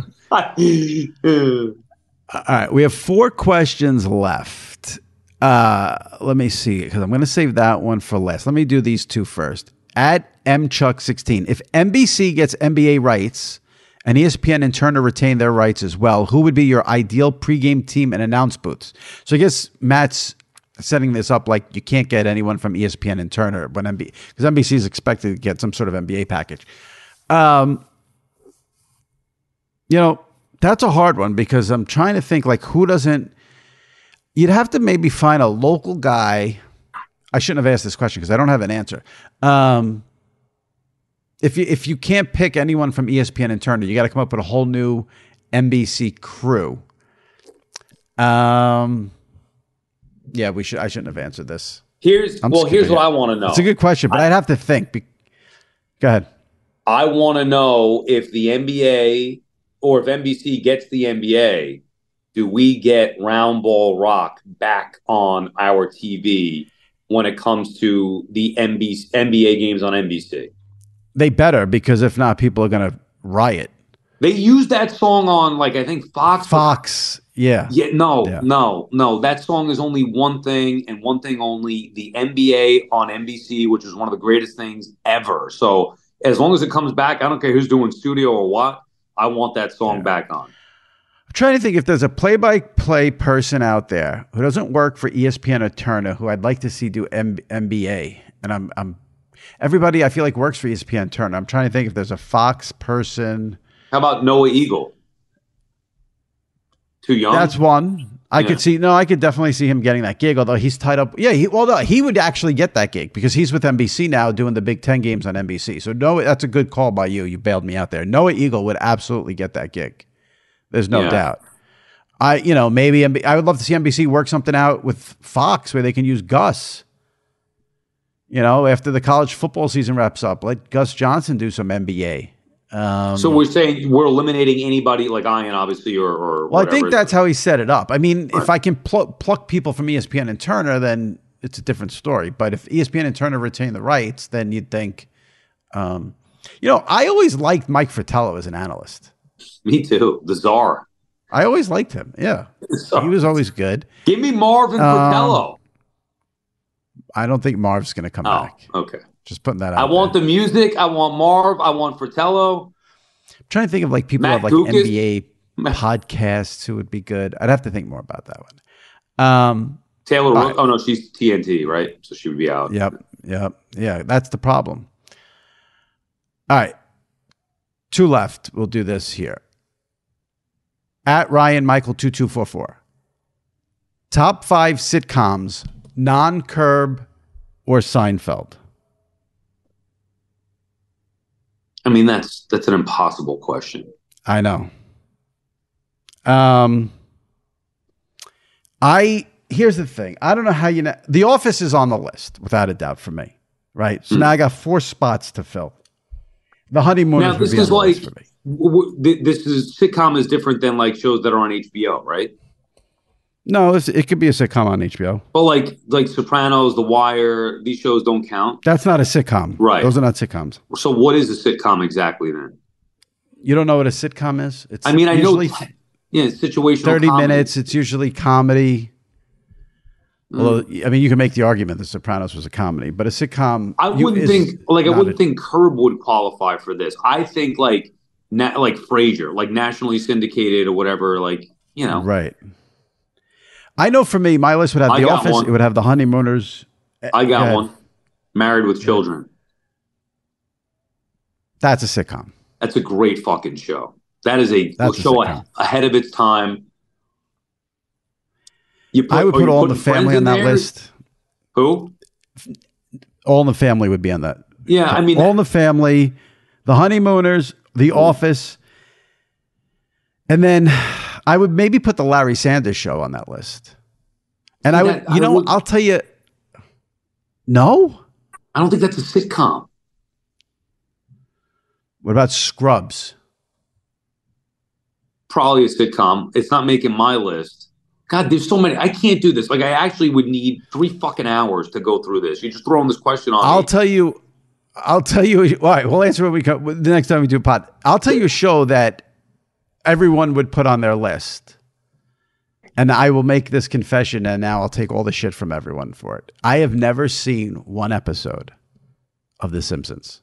All right, we have four questions left. Uh, let me see, because I'm going to save that one for last. Let me do these two first. At M Chuck sixteen, if N B C gets N B A rights and E S P N and Turner retain their rights as well, who would be your ideal pregame team and announce booths? So I guess Matt's setting this up like you can't get anyone from E S P N and Turner when N B C, because N B C is expected to get some sort of N B A package. Um, you know, that's a hard one because I'm trying to think like who doesn't. You'd have to maybe find a local guy. I shouldn't have asked this question because I don't have an answer. Um, if you if you can't pick anyone from E S P N and Turner, you got to come up with a whole new N B C crew. Um, yeah, we should. I shouldn't have answered this. Here's I'm well. Here's what it. I want to know. It's a good question, but I, I'd have to think. Be, go ahead. I want to know if the N B A or if N B C gets the N B A, do we get Round Ball Rock back on our T V when it comes to the N B C, N B A games on N B C? They better, because if not, people are going to riot. They used that song on, like, I think Fox. Fox, yeah. Yeah, no, yeah. no, no. That song is only one thing and one thing only. The N B A on N B C, which is one of the greatest things ever. So as long as it comes back, I don't care who's doing studio or what, I want that song yeah. back on. I'm trying to think if there's a play-by-play person out there who doesn't work for E S P N or Turner who I'd like to see do M- N B A. And I'm, I'm, everybody I feel like works for E S P N Turner. I'm trying to think if there's a Fox person. How about Noah Eagle? Too young? That's one. I yeah. could see, no, I could definitely see him getting that gig, although he's tied up. Yeah, he, well, no, he would actually get that gig because he's with N B C now doing the Big Ten games on N B C. So, no, that's a good call by you. You bailed me out there. Noah Eagle would absolutely get that gig. There's no yeah. doubt. I, you know, maybe N B C, I would love to see N B C work something out with Fox where they can use Gus. You know, after the college football season wraps up, let Gus Johnson do some N B A. Um, so we're saying we're eliminating anybody like Ian, obviously, or, or well, whatever. I think that's how he set it up. I mean, right. if I can pl- pluck people from E S P N and Turner, then it's a different story. But if E S P N and Turner retain the rights, then you'd think, um, you know, I always liked Mike Fratello as an analyst. Me too. The czar. I always liked him. Yeah. He was always good. Give me Marvin um, Fratello. I don't think Marv's going to come Oh, back. okay. Just putting that out. I want there. the music. I want Marv. I want Fratello. I'm trying to think of like people Matt who have like Gukas. N B A podcasts who would be good. I'd have to think more about that one. Um, Taylor. Right. Rook. Oh no, she's T N T, right? So she would be out. Yep. Yep. Yeah. That's the problem. All right. Two left. We'll do this here. At Ryan Michael two two four four. Top five sitcoms, non-Curb or Seinfeld. I mean, that's that's an impossible question. I know. Um, I here's the thing. I don't know how you know. The Office is on the list without a doubt for me, right? So Hmm. now I got four spots to fill. The Honeymooners Now would this be on is the like list for me. w- w- th- this is sitcom is different than like shows that are on H B O, right? No, it's, it could be a sitcom on H B O. But like like Sopranos, The Wire, these shows don't count. That's not a sitcom, Right. Those are not sitcoms. So what is a sitcom exactly then? You don't know what a sitcom is? It's I mean, I know, usually yeah, situational. thirty comedy. minutes. It's usually comedy. Mm. Although, I mean, you can make the argument The Sopranos was a comedy, but a sitcom. I you- wouldn't is think like I not wouldn't a- think Curb would qualify for this. I think like na- like Frasier, like nationally syndicated or whatever. Like you know, Right. I know for me, my list would have I The got Office. one. It would have The Honeymooners. I got Yeah. one. Married with Children. That's a sitcom. That's a great fucking show. That is a That's a show sitcom. a- ahead of its time. You put, I would are put you All in the putting Friends Family on in that there? list. Who? All in the Family would be on that. Yeah, I mean, All in the Family, The Honeymooners, The Office, and then I would maybe put the Larry Sanders Show on that list. And I would, that- you I know, would- I'll tell you, no. I don't think that's a sitcom. What about Scrubs? Probably a sitcom. It's not making my list. God, there's so many. I can't do this. Like, I actually would need three fucking hours to go through this. You're just throwing this question on I'll me. tell you. I'll tell you. All right, we'll answer when we come the next time we do a pod. I'll tell you a show that everyone would put on their list, and I will make this confession. And now I'll take all the shit from everyone for it. I have never seen one episode of The Simpsons,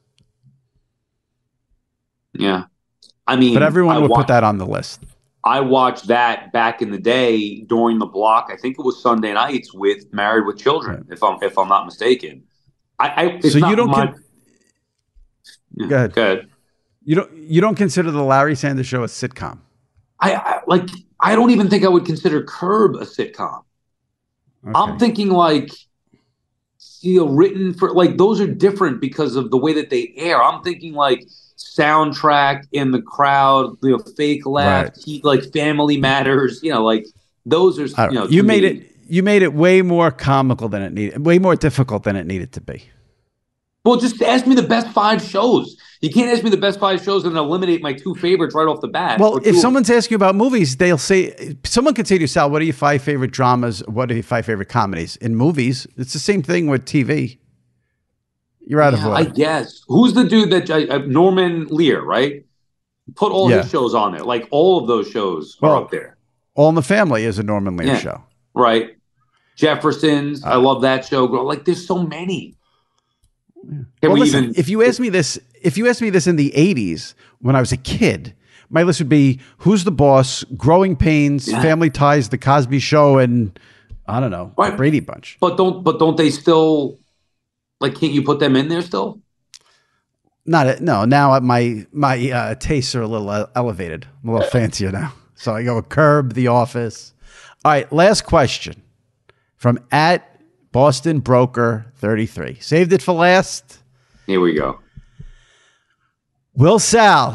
Yeah. I mean, but everyone I would wa- put that on the list. I watched that back in the day during the block. I think it was Sunday nights with Married with Children, if I'm if I'm not mistaken. I, I it's So not you don't my, con- Yeah, Go ahead. Go ahead. You don't. You don't consider the Larry Sanders Show a sitcom? I, I like. I don't even think I would consider Curb a sitcom. Okay. I'm thinking like, you know, written for like those are different because of the way that they air. I'm thinking like soundtrack in the crowd, you know, fake laugh, Right. he, like Family Matters. You know, like those are. All right. You know, you to made me- it. You made it way more comical than it needed. Way more difficult than it needed to be. Well, just ask me the best five shows. You can't ask me the best five shows and eliminate my two favorites right off the bat. Well, Or two if of- someone's asking you about movies, they'll say, someone could say to you, Sal, what are your five favorite dramas? What are your five favorite comedies? In movies, it's the same thing with T V. You're out Yeah, of I order. guess. Who's the dude that uh, Norman Lear, right? Put all Yeah. his shows on there. Like all of those shows Well, are up there, All in the Family is a Norman Lear Yeah. show. right? Jeffersons, I love that show. Like there's so many. Can Well, we listen, even? if you ask me this, if you asked me this in the eighties when I was a kid, my list would be Who's the Boss, Growing Pains, Yeah. Family Ties, The Cosby Show, and I don't know, Right. Brady Bunch. But don't. But don't they still? Like, can't you put them in there still? Not a, no. Now my my uh, tastes are a little uh, elevated. I'm a little fancier now, so I go with Curb, The Office. All right, last question from at Boston Broker thirty-three. Saved it for last. Here we go. Will Sal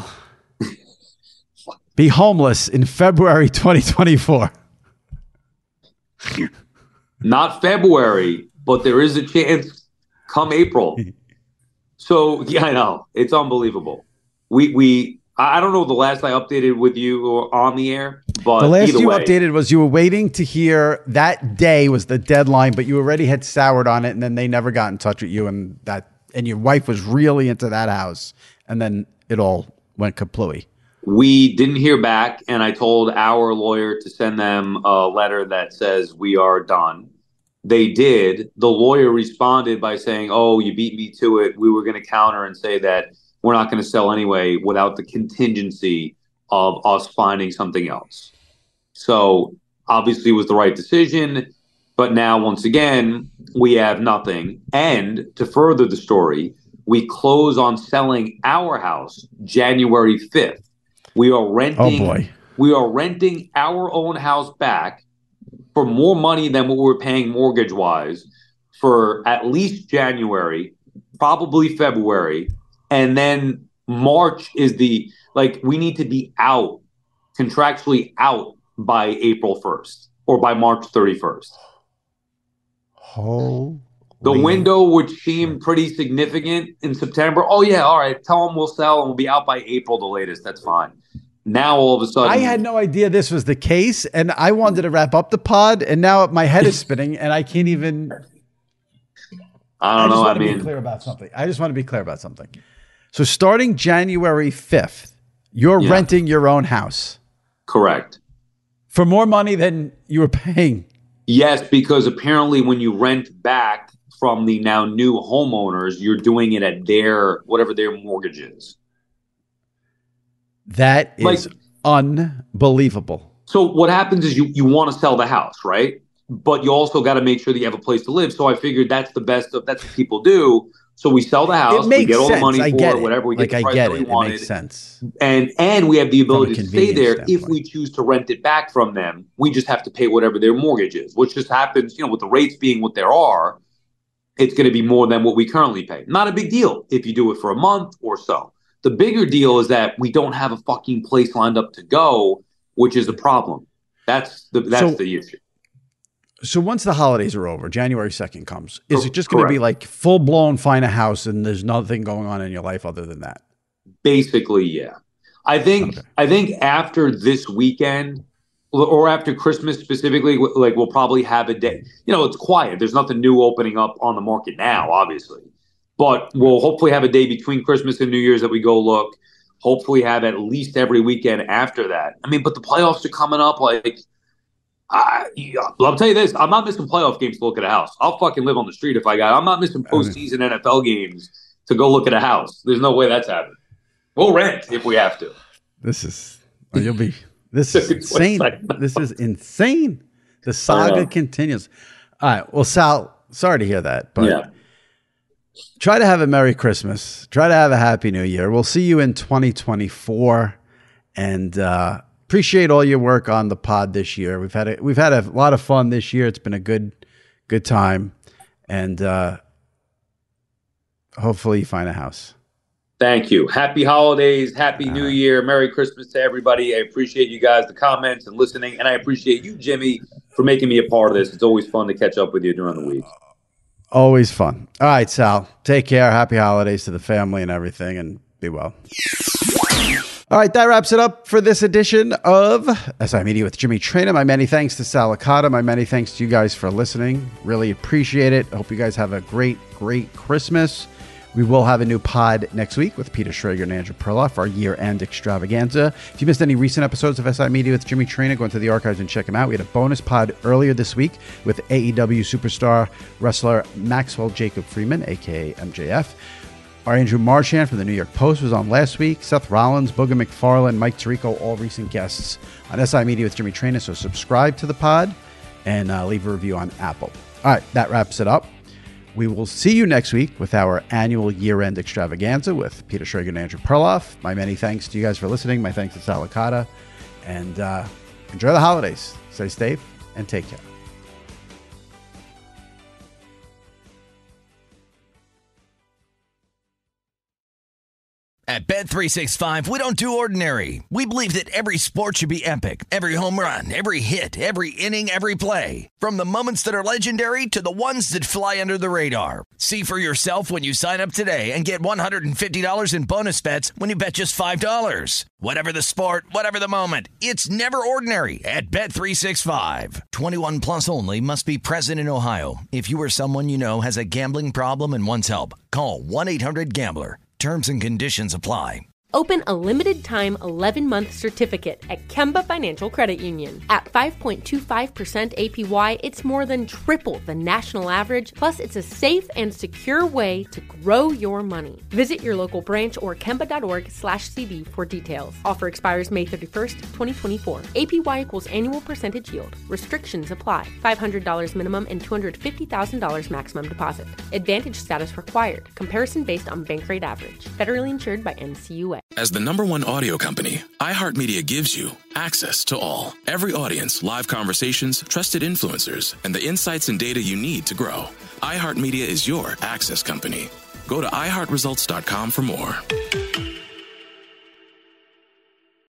be homeless in February twenty twenty-four? Not February, but there is a chance come April. So yeah, I know it's unbelievable. We we I don't know the last I updated with you or on the air, but The last either you way, updated was you were waiting to hear that day was the deadline, but you already had soured on it, and then they never got in touch with you, and that and your wife was really into that house, and then it all went kaplooey. we didn't hear back, and I told our lawyer to send them a letter that says we are done. they did. The lawyer responded by saying, oh, you beat me to it. We were going to counter and say that we're not going to sell anyway without the contingency of us finding something else. So obviously it was the right decision. But now, once again, we have nothing. And to further the story, we close on selling our house January fifth. We are renting. Oh boy. We are renting our own house back for more money than what we're paying mortgage-wise for at least January, probably February, and then March is the like we need to be out contractually out by April first or by March thirty-first. Holy The window, which seemed pretty significant in September. Oh yeah, all right. Tell them we'll sell and we'll be out by April, the latest. That's fine. Now all of a sudden, I had no idea this was the case, and I wanted to wrap up the pod, and now my head is spinning, and I can't even. I don't I know. want I to mean, be clear about something. I just want to be clear about something. So, starting January fifth, you're Yeah. renting your own house correct. for more money than you were paying. Yes, because apparently when you rent back from the now new homeowners, you're doing it at their whatever their mortgage is. That is Like- unbelievable. So what happens is you you want to sell the house, right? But you also got to make sure that you have a place to live. So I figured that's the best of that's what people do. So we sell the house, It makes we get all sense. the money I for get it, it. whatever we like get the I price get that it. we It wanted. makes sense. And and we have the ability to stay convenience there if standpoint. we choose to rent it back from them. We just have to pay whatever their mortgage is, which just happens, you know, with the rates being what there are, it's going to be more than what we currently pay. Not a big deal if you do it for a month or so. The bigger deal is that we don't have a fucking place lined up to go, which is a problem. That's the that's So- the issue. So once the holidays are over, January second comes, is it just going to be Correct. like full blown find a house and there's nothing going on in your life other than that? Basically, yeah. I think Okay. I think after this weekend or after Christmas specifically, like we'll probably have a day. You know, it's quiet. There's nothing new opening up on the market now, obviously. But we'll hopefully have a day between Christmas and New Year's that we go look. Hopefully have at least every weekend after that. I mean, but the playoffs are coming up. Like, I, yeah, I'll tell you this: I'm not missing playoff games to look at a house. I'll fucking live on the street if I got. I'm not missing postseason N F L games to go look at a house. There's no way that's happening. We'll rent if we have to. This is, oh, you'll be, this is It's insane. like- This is insane. The saga know. continues. All right. Well, Sal, sorry to hear that, but Yeah. try to have a Merry Christmas. Try to have a Happy New Year. We'll see you in twenty twenty-four, and uh, appreciate all your work on the pod this year. We've had a, we've had a lot of fun this year. It's been a good good time, and uh, hopefully you find a house. Thank you. Happy holidays. Happy New Year. Merry Christmas to everybody. I appreciate you guys, the comments and listening. And I appreciate you, Jimmy, for making me a part of this. It's always fun to catch up with you during the week. Always fun. All right, Sal. Take care. Happy holidays to the family and everything, and be well. All right, that wraps it up for this edition of S I Media with Jimmy Traina. My many thanks to Sal Licata. My many thanks to you guys for listening. Really appreciate it. I hope you guys have a great, great Christmas. We will have a new pod next week with Peter Schrager and Andrew Perloff for our year-end extravaganza. If you missed any recent episodes of S I Media with Jimmy Traina, go into the archives and check them out. We had a bonus pod earlier this week with A E W superstar wrestler Maxwell Jacob Freeman, a k a. M J F. Our Andrew Marchand from the New York Post was on last week. Seth Rollins, Booger McFarlane, Mike Tirico, all recent guests on S I Media with Jimmy Traina. So subscribe to the pod and uh, leave a review on Apple. All right, that wraps it up. We will see you next week with our annual year-end extravaganza with Peter Schrager and Andrew Perloff. My many thanks to you guys for listening. My thanks to Sal Licata. And uh, enjoy the holidays. Stay safe and take care. At Bet three sixty-five, we don't do ordinary. We believe that every sport should be epic. Every home run, every hit, every inning, every play. From the moments that are legendary to the ones that fly under the radar. See for yourself when you sign up today and get one hundred fifty dollars in bonus bets when you bet just five dollars. Whatever the sport, whatever the moment, it's never ordinary at Bet three sixty-five. twenty-one plus only. Must be present in Ohio. If you or someone you know has a gambling problem and wants help, call one eight hundred gambler. Terms and conditions apply. Open a limited-time eleven-month certificate at Kemba Financial Credit Union. At five point two five percent A P Y, it's more than triple the national average, plus it's a safe and secure way to grow your money. Visit your local branch or kemba.org slash CD for details. Offer expires May thirty-first, twenty twenty-four. A P Y equals annual percentage yield. Restrictions apply. five hundred dollars minimum and two hundred fifty thousand dollars maximum deposit. Advantage status required. Comparison based on bank rate average. Federally insured by N C U A. As the number one audio company, iHeartMedia gives you access to all. Every audience, live conversations, trusted influencers, and the insights and data you need to grow. iHeartMedia is your access company. Go to i heart results dot com for more.